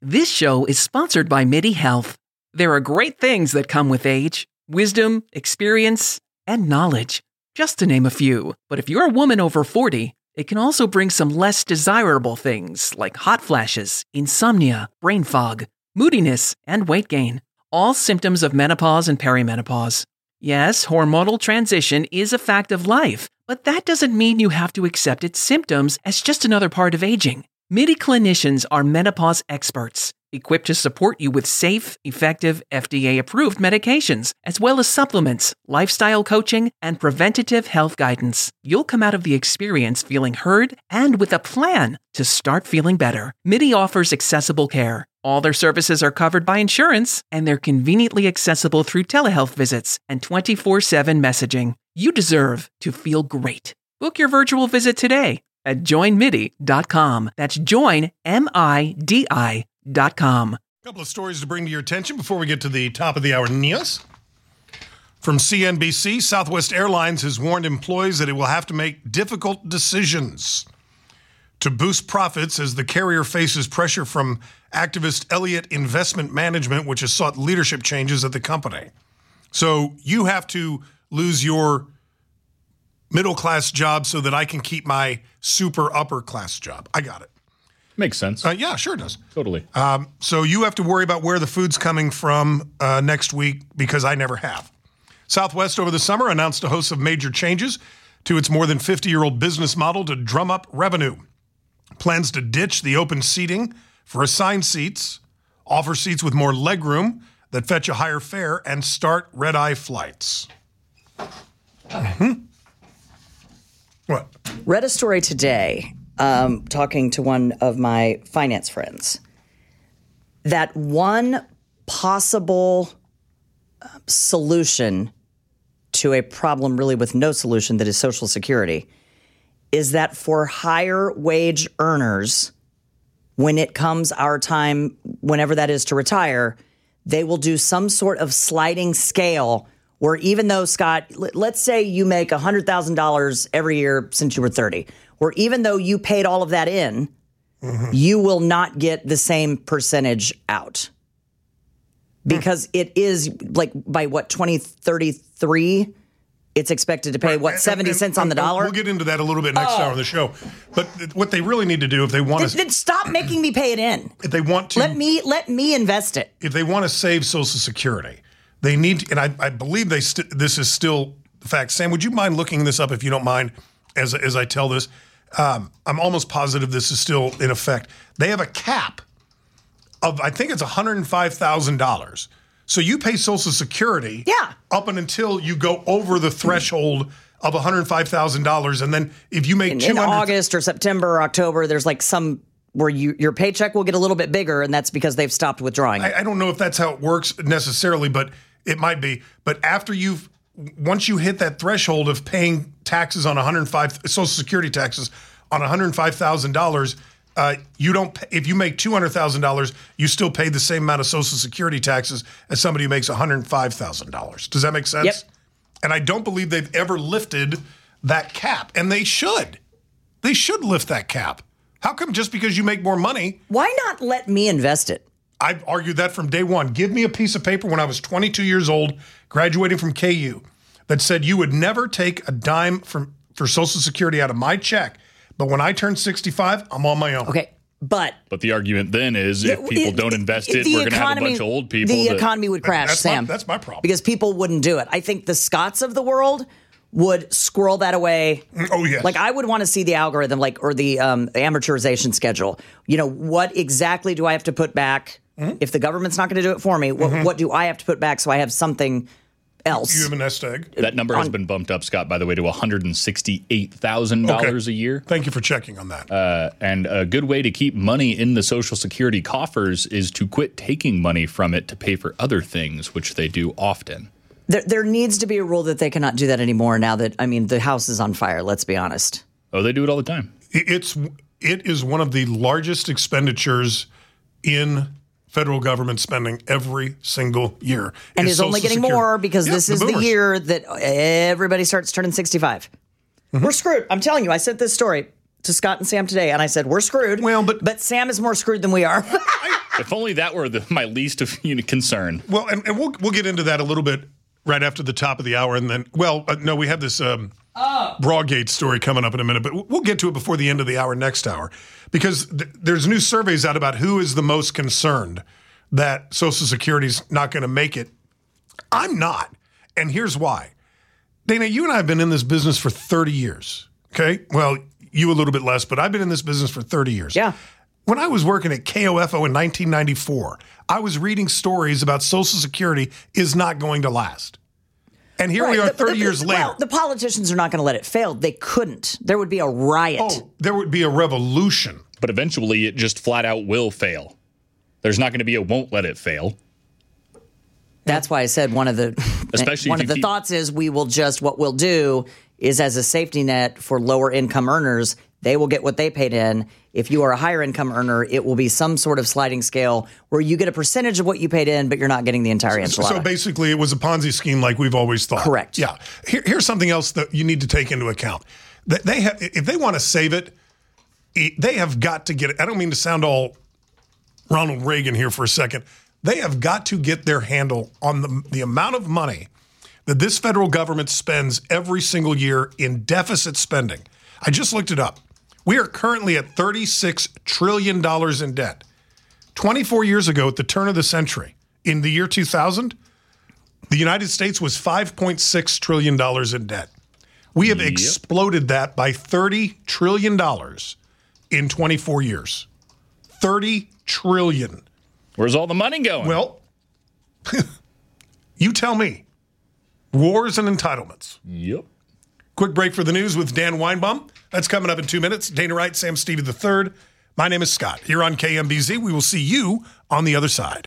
This show is sponsored by MIDI Health. There are great things that come with age: wisdom, experience, and knowledge, just to name a few. But if you're a woman over 40, it can also bring some less desirable things like hot flashes, insomnia, brain fog, moodiness, and weight gain. All symptoms of menopause and perimenopause. Yes, hormonal transition is a fact of life, but that doesn't mean you have to accept its symptoms as just another part of aging. MIDI clinicians are menopause experts, equipped to support you with safe, effective, FDA-approved medications, as well as supplements, lifestyle coaching, and preventative health guidance. You'll come out of the experience feeling heard and with a plan to start feeling better. MIDI offers accessible care. All their services are covered by insurance, and they're conveniently accessible through telehealth visits and 24/7 messaging. You deserve to feel great. Book your virtual visit today at joinmidi.com. That's joinmidi.com. A couple of stories to bring to your attention before we get to the top of the hour news. From CNBC, Southwest Airlines has warned employees that it will have to make difficult decisions to boost profits as the carrier faces pressure from activist Elliott Investment Management, which has sought leadership changes at the company. So you have to lose your middle-class job so that I can keep my super upper-class job. I got it. Makes sense. Yeah, sure does. Totally. So you have to worry about where the food's coming from next week because I never have. Southwest over the summer announced a host of major changes to its more than 50-year-old business model to drum up revenue. Plans to ditch the open seating for assigned seats, offer seats with more legroom that fetch a higher fare, and start red-eye flights. What? Read a story today, talking to one of my finance friends, that one possible solution to a problem really with no solution that is Social Security is that for higher wage earners, when it comes our time, whenever that is to retire, they will do some sort of sliding scale where even though, Scott, let's say you make $100,000 every year since you were 30, where even though you paid all of that in, you will not get the same percentage out. Because it is like by 2033, it's expected to pay, 70 cents on the dollar? We'll get into that a little bit next hour of the show. But what they really need to do if they want to... Then stop making me pay it in. If they want to... Let me invest it. If they want to save Social Security, they need to, and I believe this is still the fact. Sam, would you mind looking this up if you don't mind as I tell this? I'm almost positive this is still in effect. They have a cap of, I think it's $105,000. So you pay Social Security up until you go over the threshold of $105,000. And then if you make in August or September or October, there's like some where your paycheck will get a little bit bigger, and that's because they've stopped withdrawing. I don't know if that's how it works necessarily, but it might be. But once you hit that threshold of paying taxes on Social Security taxes on $105,000, you don't. If you make $200,000, you still pay the same amount of Social Security taxes as somebody who makes $105,000. Does that make sense? Yep. And I don't believe they've ever lifted that cap, and they should. They should lift that cap. How come just because you make more money? Why not let me invest it? I've argued that from day one. Give me a piece of paper when I was 22 years old, graduating from KU, that said you would never take a dime for Social Security out of my check. But when I turn 65, I'm on my own. Okay, but the argument then is if people don't invest it, we're going to have a bunch of old people. The economy would crash, Sam. That's my problem. Because people wouldn't do it. I think the Scotts of the world would squirrel that away. Oh, yes. Like, I would want to see the algorithm, or the amortization schedule. You know, what exactly do I have to put back? If the government's not going to do it for me, what do I have to put back so I have something else? You have a nest egg. That number has been bumped up, Scott, by the way, to $168,000 a year. Thank you for checking on that. And a good way to keep money in the Social Security coffers is to quit taking money from it to pay for other things, which they do often. There needs to be a rule that they cannot do that anymore now that, the house is on fire, let's be honest. Oh, they do it all the time. It is one of the largest expenditures in federal government spending every single year. And is only getting more because this is the year that everybody starts turning 65. We're screwed. I'm telling you, I sent this story to Scott and Sam today, and I said, we're screwed. Well, but Sam is more screwed than we are. If only that were my least of concern. Well, and we'll get into that a little bit right after the top of the hour. And then, no, we have this Broadgate story coming up in a minute, but we'll get to it before the end of the hour next hour. Because there's new surveys out about who is the most concerned that Social Security's not going to make it. I'm not. And here's why. Dana, you and I have been in this business for 30 years. Okay? Well, you a little bit less, but I've been in this business for 30 years. Yeah. When I was working at KOFO in 1994, I was reading stories about Social Security is not going to last. And here we are 30 years later. Well, the politicians are not going to let it fail. They couldn't. There would be a riot. Oh, there would be a revolution. But eventually it just flat out will fail. ThereThere's not going to be a won't let it fail. That's why I said one of the thoughts is what we'll do is as a safety net for lower income earners, they will get what they paid in. If you are a higher income earner, it will be some sort of sliding scale where you get a percentage of what you paid in, but you're not getting the entire enchilada. So basically it was a Ponzi scheme like we've always thought. Correct. Yeah. Here's something else that you need to take into account. If they want to save it, they have got to get it. I don't mean to sound all Ronald Reagan here for a second. They have got to get their handle on the amount of money that this federal government spends every single year in deficit spending. I just looked it up. We are currently at $36 trillion in debt. 24 years ago, at the turn of the century, in the year 2000, the United States was $5.6 trillion in debt. We have exploded that by $30 trillion in 24 years. $30 trillion. Where's all the money going? Well, you tell me. Wars and entitlements. Yep. Quick break for the news with Dan Weinbaum. That's coming up in 2 minutes. Dana Wright, Sam Stevie III. My name is Scott. Here on KMBZ, we will see you on the other side.